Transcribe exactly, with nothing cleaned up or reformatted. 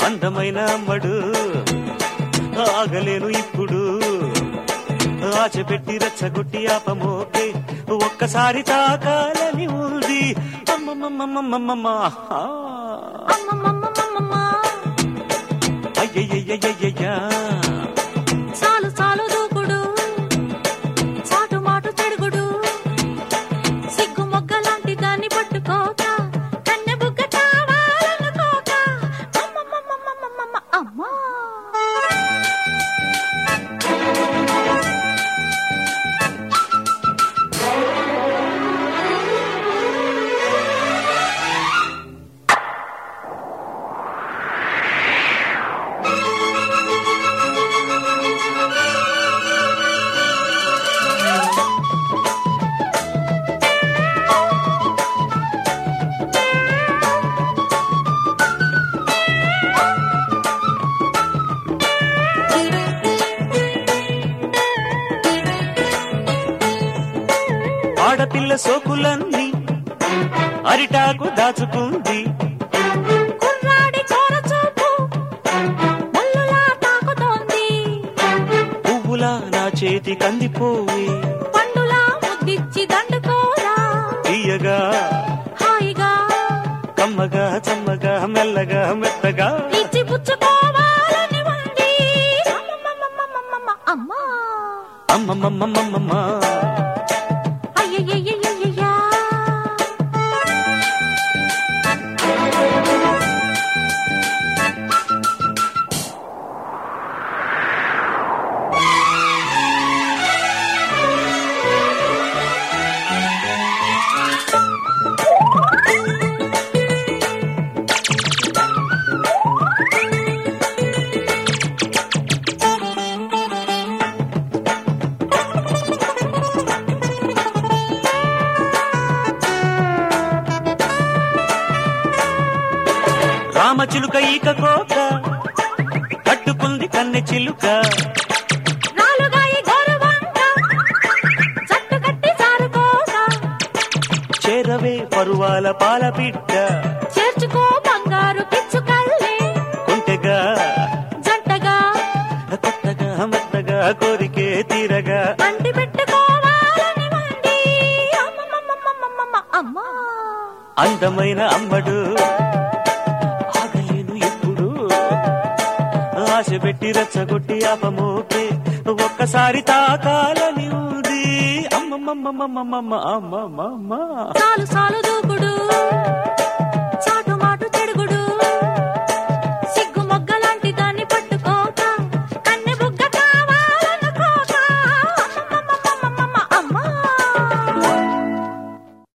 అందమైన అమ్మడు ఆగలేను ఇప్పుడు ఆశ పెట్టి రెచ్చగొట్టి ఆపమోకే ఒక్కసారి తాకాలని ఉంది అమ్మమ్మమ్మమ్మమ్మమ్మ అయ్యయ్యయ్యయ్యయ్యా చాలు చాలు దూకుడు చాటు మాటు చెడుగుడు సిగ్గు మొగ్గలాంటి దాన్ని పట్టుకోక కన్నె బుగ్గ కావాలనుకోక అమ్మమ్మమ్మమ్మమ్మమ్మ అమ్మా ఆడపిల్ల సోకులన్నీ అరిటాకు దాచుకుంది కుర్రాడి చోరచూపు ముల్లులా తాకుతోంది పువ్వులా నా చేతి కందిపోయి పండులా ముద్దిచ్చి దండుకోరా తీయగా హాయిగా కమ్మగా చమ్మగా మెల్లగా మెత్తగా ఇచ్చి పుచ్చుకోవాలని ఉంది అమ్మమ్మమ్మమ్మమ్మమ్మ అమ్మా అమ్మమ్మమ్మమ్మమ్మ అయ్యయ్యయ్యయ్యయ్యా రామచిలుక ఈక కోక కట్టుకుంది కన్నె చిలుక నాలుగాయి గోరువంక జట్టు కట్టి జారుకోక చేరవే పరువాల పాల పిట్ట చేర్చుకో బంగారు పిచ్చుకల్లే కుంటెగా జంటగా కొత్తగా మెత్తగా కోరికే తీరగా అంటి పెట్టుకోవాలని ఉంది అమ్మమ్మమ్మమ్మమ్మమ్మ అమ్మా అందమైన అమ్మడు ఆగలేను ఎప్పుడు ఆశ పెట్టి రెచ్చగొట్టి ఆపమోకే ఒక్కసారి తాకాలని ఉంది అమ్మమ్మమ్మమ్మమ్మమ్మ అమ్మమ్మమ్మ చాలు చాలు దూకుడు చాటు మాటు చెడుగుడు